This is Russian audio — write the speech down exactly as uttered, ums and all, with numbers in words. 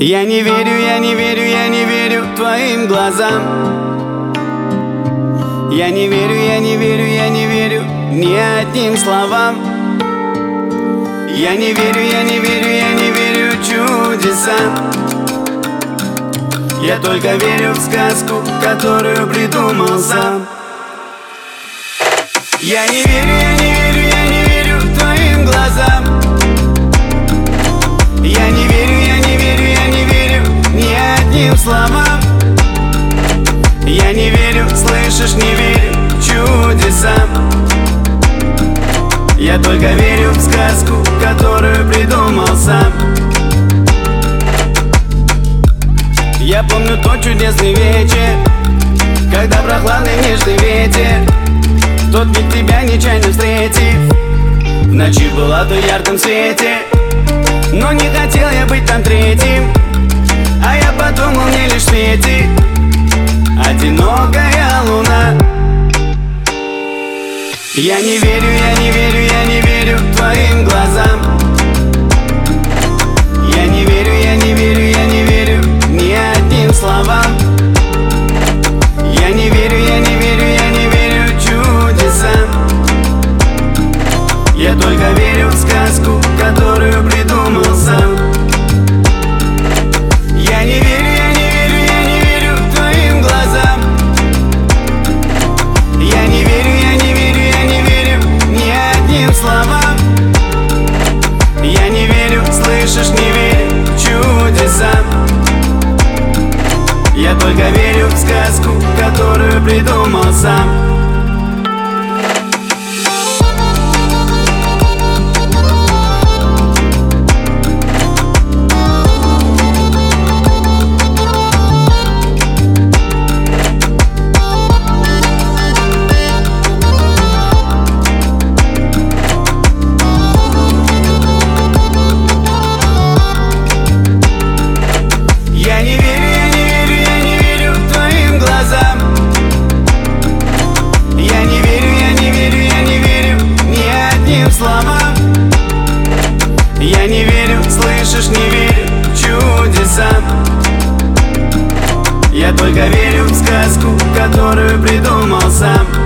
Я не верю, я не верю, я не верю твоим глазам. Я не верю, я не верю, я не верю ни одним словам. Я не верю, я не верю, я не верю чудесам. Я только верю в сказку, которую придумал сам. Я не верю, я не верю, я не верю твоим глазам. Я не верю, я не верю, я не верю ни одним словам. Я не верю, слышишь, не верю чудесам. Я только верю в сказку, которую придумал сам. Я помню тот чудесный вечер, когда прохладный нежный ветер, в тот миг тебя нечаянно встретив, в ночи была то ярком свете. Но не хотел я быть там третьим, а я подумал, мне лишь светит одинокая луна. Я не верю, я не верю, я не верю твоим глазам. Я не верю, я не верю, я не верю ни одним словам. Я не верю, я не верю, я не верю чудесам. Я только верю в сказку, которую придумал сам. Я не верю, я не верю, я не верю твоим глазам. Я не верю, я не верю, я не верю ни одним словам. Я не верю, слышишь, не верю чудесам. Я только верю в сказку, которую придумал сам. Я не верю, я не верю, я не верю твоим глазам. Я не верю, я не верю, я не верю ни одним словам. Я не верю, слышишь, не верю чудесам. Я только верю в сказку, которую придумал сам.